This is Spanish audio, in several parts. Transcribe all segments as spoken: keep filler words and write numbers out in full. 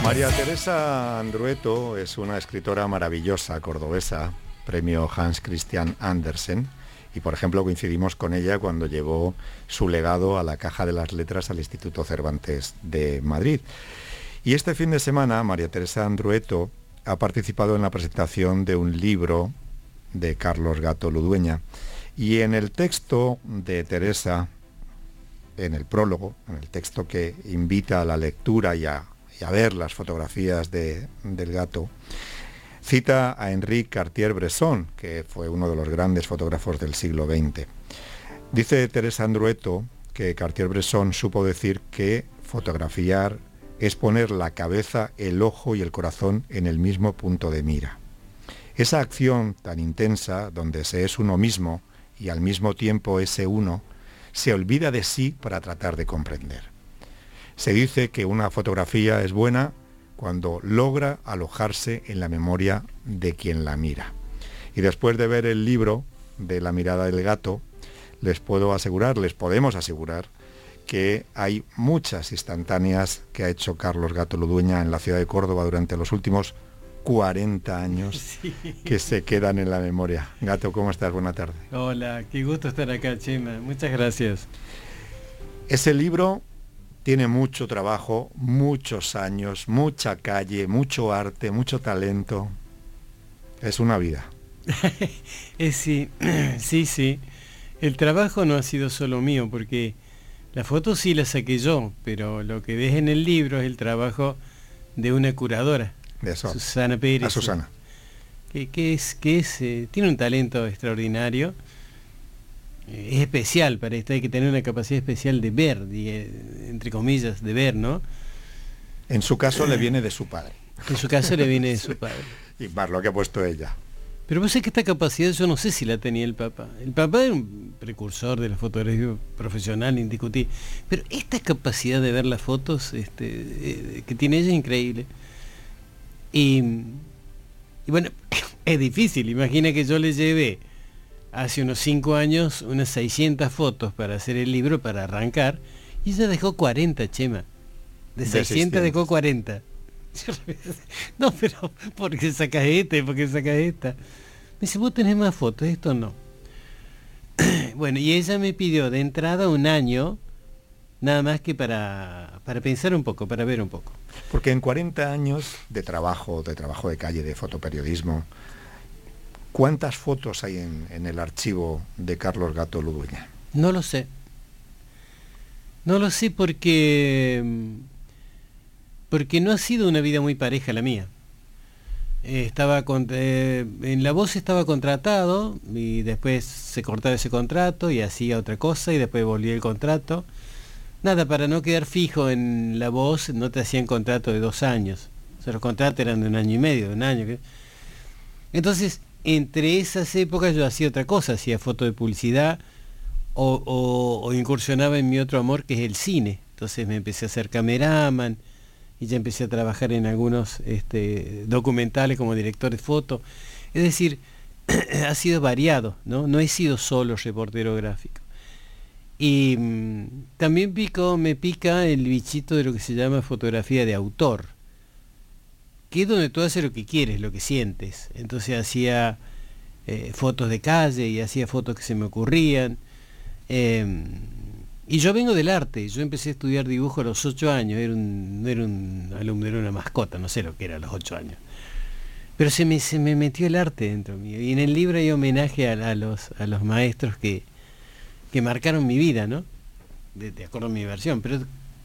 María Teresa Andrueto es una escritora maravillosa, cordobesa, premio Hans Christian Andersen, y por ejemplo coincidimos con ella cuando llevó su legado a la Caja de las Letras al Instituto Cervantes de Madrid. Y este fin de semana María Teresa Andrueto ha participado en la presentación de un libro de Carlos Gato Ludueña, y en el texto de Teresa, en el prólogo, en el texto que invita a la lectura y a, y a ver las fotografías de, del gato, cita a Henri Cartier-Bresson, que fue uno de los grandes fotógrafos del siglo veinte. Dice Teresa Andrueto que Cartier-Bresson supo decir que fotografiar es poner la cabeza, el ojo y el corazón en el mismo punto de mira. Esa acción tan intensa, donde se es uno mismo y al mismo tiempo ese uno, se olvida de sí para tratar de comprender. Se dice que una fotografía es buena cuando logra alojarse en la memoria de quien la mira. Y después de ver el libro de La mirada del gato, les puedo asegurar, les podemos asegurar, que hay muchas instantáneas que ha hecho Carlos Gato Ludueña en la ciudad de Córdoba durante los últimos cuarenta años, sí, que se quedan en la memoria. Gato, ¿cómo estás? Buena tarde. Hola, qué gusto estar acá, Chema. Muchas gracias. Ese libro tiene mucho trabajo, muchos años, mucha calle, mucho arte, mucho talento. Es una vida. eh, sí, sí, sí. El trabajo no ha sido solo mío, porque la foto sí la saqué yo, pero lo que ves en el libro es el trabajo de una curadora. De eso. Susana Pérez. A Susana. Que, que es, que es eh, tiene un talento extraordinario. Eh, es especial para esto, hay que tener una capacidad especial de ver, de, entre comillas, de ver, ¿no? En su caso le viene de su padre. En su caso le viene de su padre. Y más lo que ha puesto ella. Pero vos sabés que esta capacidad yo no sé si la tenía el papá. El papá era un precursor de la fotografía profesional, indiscutible. Pero esta capacidad de ver las fotos este, eh, que tiene ella es increíble. Y, y bueno, es difícil. Imagina que yo le llevé hace unos cinco años unas seiscientas fotos para hacer el libro, para arrancar, y ella dejó cuarenta, Chema. De, de seiscientas dejó cuarenta. No, pero ¿por qué sacas este? ¿Por qué sacas esta? Me dice, vos tenés más fotos, esto no. Bueno, y ella me pidió de entrada un año, nada más que para, para pensar un poco, para ver un poco. Porque en cuarenta años de trabajo, de trabajo de calle, de fotoperiodismo, ¿cuántas fotos hay en, en el archivo de Carlos Gato Ludueña? No lo sé. No lo sé porque... porque no ha sido una vida muy pareja la mía. Eh, estaba con, eh, en La Voz estaba contratado y después se cortaba ese contrato y hacía otra cosa y después volvía el contrato. Nada, para no quedar fijo en La Voz no te hacían contrato de dos años. O sea, los contratos eran de un año y medio, de un año. Entonces, entre esas épocas yo hacía otra cosa, hacía foto de publicidad o, o, o incursionaba en mi otro amor, que es el cine. Entonces me empecé a hacer cameraman y ya empecé a trabajar en algunos este, documentales como director de foto. Es decir, ha sido variado, ¿no? No he sido solo reportero gráfico. Y mmm, también pico, me pica el bichito de lo que se llama fotografía de autor, que es donde tú haces lo que quieres, lo que sientes. Entonces hacía eh, fotos de calle y hacía fotos que se me ocurrían. Eh, Y yo vengo del arte, yo empecé a estudiar dibujo a los ocho años, era un, no era un alumno, era una mascota, no sé lo que era a los ocho años. Pero se me, se me metió el arte dentro mío, y en el libro hay homenaje a, a, los, a los maestros que, que marcaron mi vida, ¿no? De, de acuerdo a mi versión, pero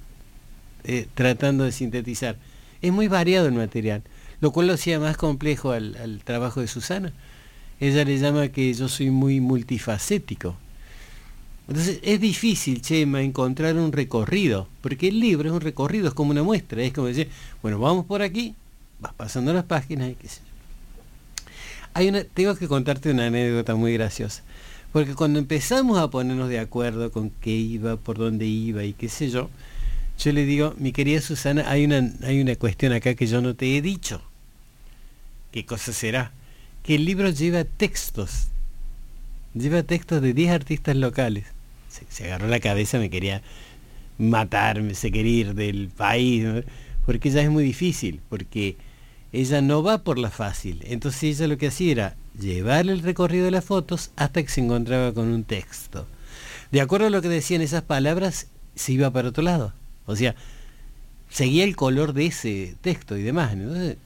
eh, tratando de sintetizar. Es muy variado el material, lo cual lo hacía más complejo al, al trabajo de Susana. Ella le llama que yo soy muy multifacético. Entonces es difícil, Chema, encontrar un recorrido, porque el libro es un recorrido, es como una muestra, es como decir, bueno, vamos por aquí, vas pasando las páginas y qué sé yo. Hay una, tengo que contarte una anécdota muy graciosa, porque cuando empezamos a ponernos de acuerdo con qué iba, por dónde iba y qué sé yo, yo le digo, mi querida Susana, hay una, hay una cuestión acá que yo no te he dicho. ¿Qué cosa será? Que el libro lleva textos, lleva textos de diez artistas locales. Se, se agarró la cabeza, me quería matarme, se quería ir del país, ¿no? porque ella es muy difícil, porque ella no va por la fácil. Entonces ella lo que hacía era llevar el recorrido de las fotos hasta que se encontraba con un texto. De acuerdo a lo que decían esas palabras, se iba para otro lado. O sea, seguía el color de ese texto y demás. Entonces,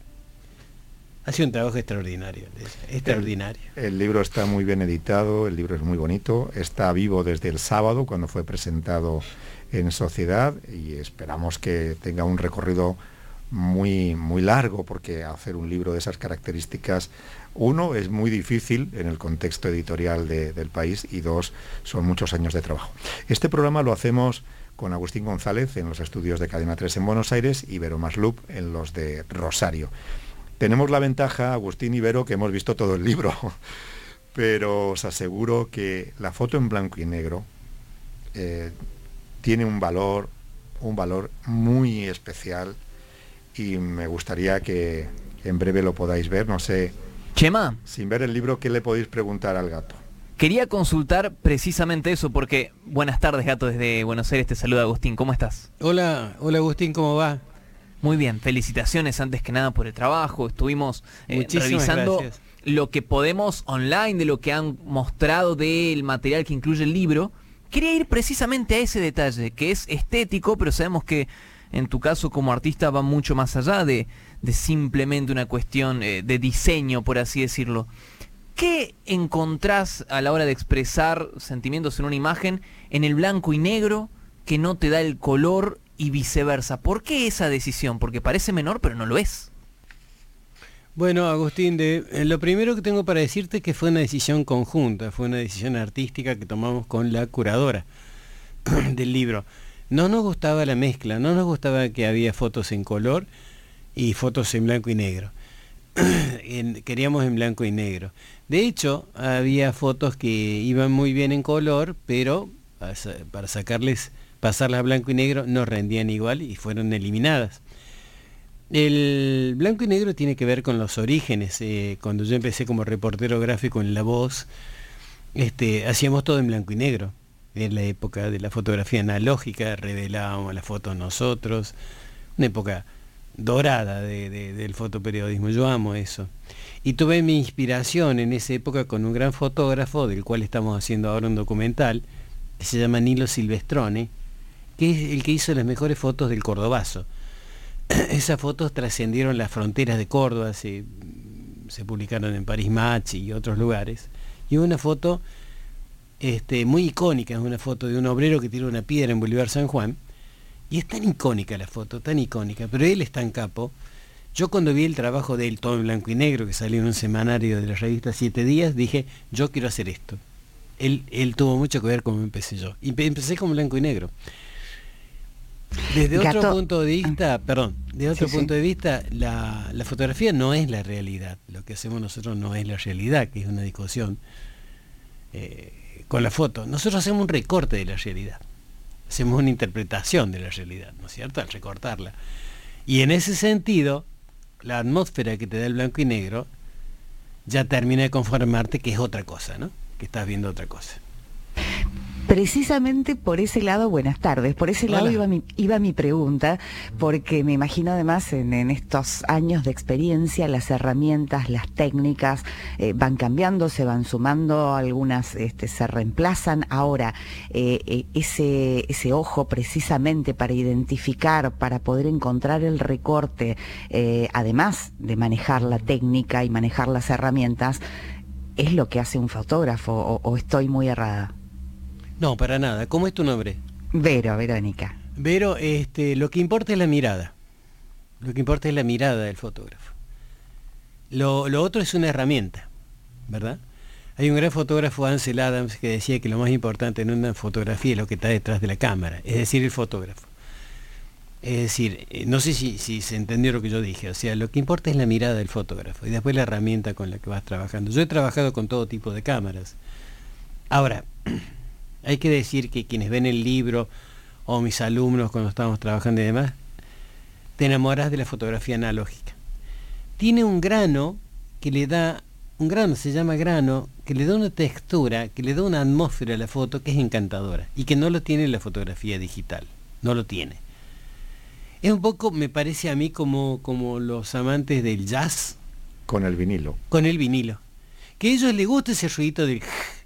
hace un trabajo extraordinario, extraordinario. El, el libro está muy bien editado, el libro es muy bonito, está vivo desde el sábado, cuando fue presentado en Sociedad, y esperamos que tenga un recorrido muy, muy largo, porque hacer un libro de esas características, uno, es muy difícil en el contexto editorial de, del país, y dos, son muchos años de trabajo. Este programa lo hacemos con Agustín González en los estudios de Cadena tres en Buenos Aires y Vero Maslup en los de Rosario. Tenemos la ventaja, Agustín y Vero, que hemos visto todo el libro, pero os aseguro que la foto en blanco y negro eh, tiene un valor, un valor muy especial, y me gustaría que en breve lo podáis ver. No sé, Chema, sin ver el libro, ¿qué le podéis preguntar al gato? Quería consultar precisamente eso, porque buenas tardes, gato, desde Buenos Aires te saluda Agustín, ¿cómo estás? Hola, hola Agustín, ¿cómo va? Muy bien, felicitaciones antes que nada por el trabajo. Estuvimos eh, revisando gracias. Lo que podemos online, de lo que han mostrado del material que incluye el libro. Quería ir precisamente a ese detalle, que es estético, pero sabemos que en tu caso como artista va mucho más allá de, de simplemente una cuestión eh, de diseño, por así decirlo. ¿Qué encontrás a la hora de expresar sentimientos en una imagen en el blanco y negro que no te da el color y viceversa? ¿Por qué esa decisión? Porque parece menor, pero no lo es. Bueno, Agustín, de, eh, lo primero que tengo para decirte es que fue una decisión conjunta, fue una decisión artística que tomamos con la curadora del libro. No nos gustaba la mezcla, no nos gustaba que había fotos en color y fotos en blanco y negro. en, queríamos en blanco y negro. De hecho, había fotos que iban muy bien en color, pero para sacarles, pasarlas a blanco y negro, no rendían igual y fueron eliminadas. El blanco y negro tiene que ver con los orígenes. Eh, cuando yo empecé como reportero gráfico en La Voz, este, hacíamos todo en blanco y negro. En la época de la fotografía analógica, revelábamos las fotos nosotros, una época dorada de, de, del fotoperiodismo. Yo amo eso. Y tuve mi inspiración en esa época con un gran fotógrafo, del cual estamos haciendo ahora un documental, que se llama Nilo Silvestrone, que es el que hizo las mejores fotos del Cordobazo. Esas fotos trascendieron las fronteras de Córdoba, se, se publicaron en Paris Match y otros lugares. Y una foto este, muy icónica, es una foto de un obrero que tira una piedra en Bolívar San Juan. Y es tan icónica la foto, tan icónica, pero él es tan capo. Yo cuando vi el trabajo de él, todo en blanco y negro, que salió en un semanario de la revista Siete Días, dije, yo quiero hacer esto. Él, él tuvo mucho que ver con cómo empecé yo. Y empecé con blanco y negro. Desde Gato. otro punto de vista, perdón, desde otro sí, punto sí. de vista, la, la fotografía no es la realidad. Lo que hacemos nosotros no es la realidad, que es una discusión eh, con la foto. Nosotros hacemos un recorte de la realidad. Hacemos una interpretación de la realidad, ¿no es cierto?, al recortarla. Y en ese sentido, la atmósfera que te da el blanco y negro ya termina de conformarte que es otra cosa, ¿no? Que estás viendo otra cosa. Precisamente por ese lado, buenas tardes, por ese lado iba mi, iba mi pregunta, porque me imagino además en, en estos años de experiencia las herramientas, las técnicas eh, van cambiando, se van sumando, algunas este, se reemplazan. Ahora, eh, eh, ese, ese ojo precisamente para identificar, para poder encontrar el recorte, eh, además de manejar la técnica y manejar las herramientas, ¿es lo que hace un fotógrafo o, o estoy muy errada? No, para nada. ¿Cómo es tu nombre? Vero, Verónica. Vero, este, lo que importa es la mirada. Lo que importa es la mirada del fotógrafo. Lo, lo otro es una herramienta, ¿verdad? Hay un gran fotógrafo, Ansel Adams, que decía que lo más importante en una fotografía es lo que está detrás de la cámara, es decir, el fotógrafo. Es decir, no sé si, si se entendió lo que yo dije, o sea, lo que importa es la mirada del fotógrafo y después la herramienta con la que vas trabajando. Yo he trabajado con todo tipo de cámaras. Ahora, hay que decir que quienes ven el libro o mis alumnos cuando estamos trabajando y demás, te enamoras de la fotografía analógica. Tiene un grano que le da, un grano se llama grano, que le da una textura, que le da una atmósfera a la foto que es encantadora y que no lo tiene la fotografía digital, no lo tiene. Es un poco, me parece a mí, como, como los amantes del jazz. Con el vinilo. Con el vinilo. Que a ellos les gusta ese ruidito del...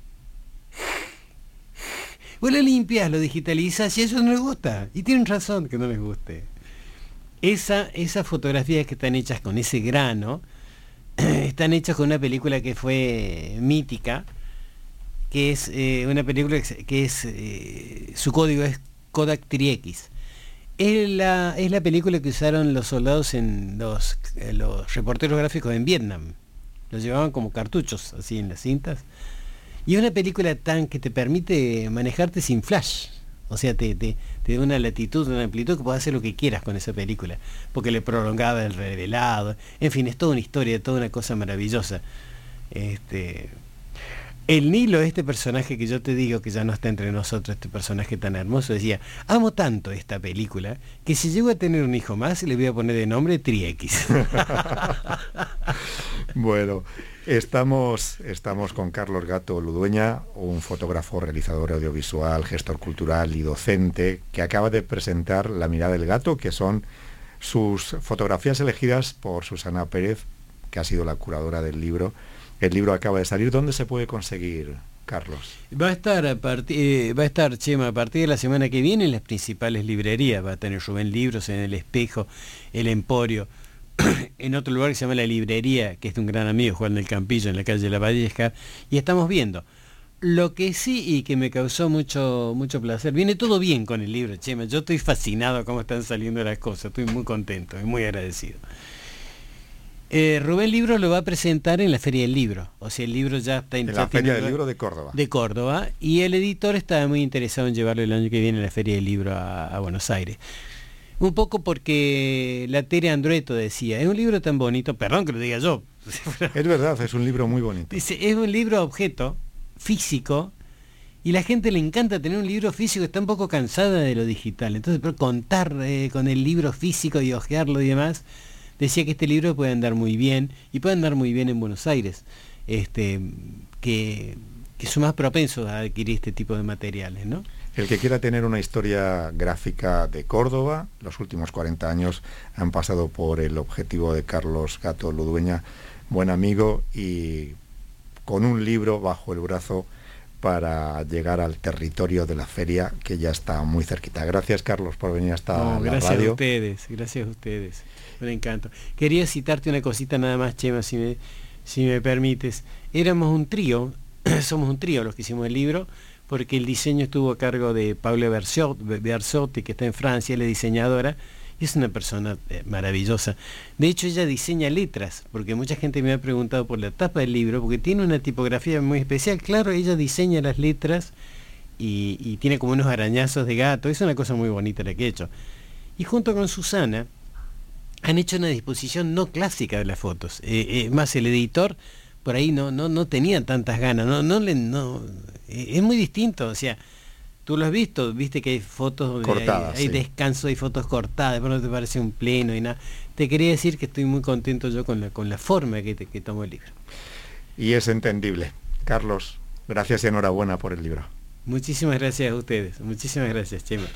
Vos lo limpias, lo digitalizas y a ellos no les gusta. Y tienen razón que no les guste. Esa, esas fotografías que están hechas con ese grano, están hechas con una película que fue mítica, que es eh, una película que es... Eh, su código es Kodak tres equis. Es la, es la película que usaron los soldados en los, eh, los reporteros gráficos en Vietnam. Los llevaban como cartuchos, así en las cintas. Y es una película tan que te permite manejarte sin flash. O sea, te, te, te da una latitud, una amplitud que puedes hacer lo que quieras con esa película. Porque le prolongaba el revelado. En fin, es toda una historia, toda una cosa maravillosa. Este... El Nilo, este personaje que yo te digo que ya no está entre nosotros, este personaje tan hermoso, decía, amo tanto esta película que si llego a tener un hijo más le voy a poner de nombre tres equis. Bueno, estamos, estamos con Carlos Gato Ludueña, un fotógrafo, realizador audiovisual, gestor cultural y docente, que acaba de presentar La mirada del gato, que son sus fotografías elegidas por Susana Pérez, que ha sido la curadora del libro. El libro acaba de salir. ¿Dónde se puede conseguir, Carlos? Va a estar a partir, eh, va a estar, Chema, a partir de la semana que viene en las principales librerías. Va a tener Rubén Libros, en El Espejo, El Emporio, en otro lugar que se llama La Librería, que es de un gran amigo, Juan del Campillo, en la calle La Valleja, y estamos viendo. Lo que sí, y que me causó mucho, mucho placer, viene todo bien con el libro, Chema. Yo estoy fascinado cómo están saliendo las cosas, estoy muy contento y muy agradecido. Eh, Rubén Libros lo va a presentar en la Feria del Libro, o sea, el libro ya está en, en la Feria del Libro de Córdoba. De Córdoba, y el editor está muy interesado en llevarlo el año que viene a la Feria del Libro a, a Buenos Aires. Un poco porque la Tere Andrueto decía, es un libro tan bonito, perdón que lo diga yo. Es verdad, es un libro muy bonito. Dice, es un libro objeto, físico, y la gente le encanta tener un libro físico, está un poco cansada de lo digital. Entonces, pero contar eh, con el libro físico y hojearlo y demás... Decía que este libro puede andar muy bien, y puede andar muy bien en Buenos Aires, este, que, que son más propensos a adquirir este tipo de materiales, ¿no? El que quiera tener una historia gráfica de Córdoba, los últimos cuarenta años han pasado por el objetivo de Carlos Gato Ludueña, buen amigo, y con un libro bajo el brazo para llegar al territorio de la feria, que ya está muy cerquita. Gracias, Carlos, por venir hasta no, la gracias radio. Gracias a ustedes, gracias a ustedes. Un encanto. Quería citarte una cosita nada más, Chema, si me, si me permites. Éramos un trío, somos un trío los que hicimos el libro, porque el diseño estuvo a cargo de Paula Berzotti, que está en Francia, la diseñadora, y es una persona eh, maravillosa. De hecho, ella diseña letras, porque mucha gente me ha preguntado por la tapa del libro, porque tiene una tipografía muy especial. Claro, ella diseña las letras y, y tiene como unos arañazos de gato. Es una cosa muy bonita la que he hecho. Y junto con Susana han hecho una disposición no clásica de las fotos. Eh, eh, más el editor por ahí no no no tenía tantas ganas, no no le no eh, es muy distinto, o sea, tú lo has visto, viste que hay fotos donde cortadas, hay, hay sí. descanso, hay fotos cortadas, pero no te parece un pleno y nada. Te quería decir que estoy muy contento yo con la con la forma que te, que tomó el libro. Y es entendible. Carlos, gracias y enhorabuena por el libro. Muchísimas gracias a ustedes, muchísimas gracias, Chema.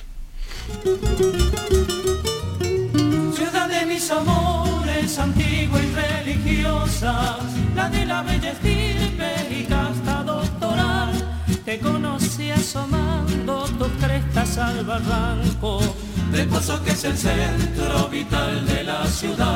Ciudad de mis amores, antigua y religiosa, la de la bella estirpe y casta doctoral, te conocí asomando tus crestas al barranco, reposo que es el centro vital de la ciudad.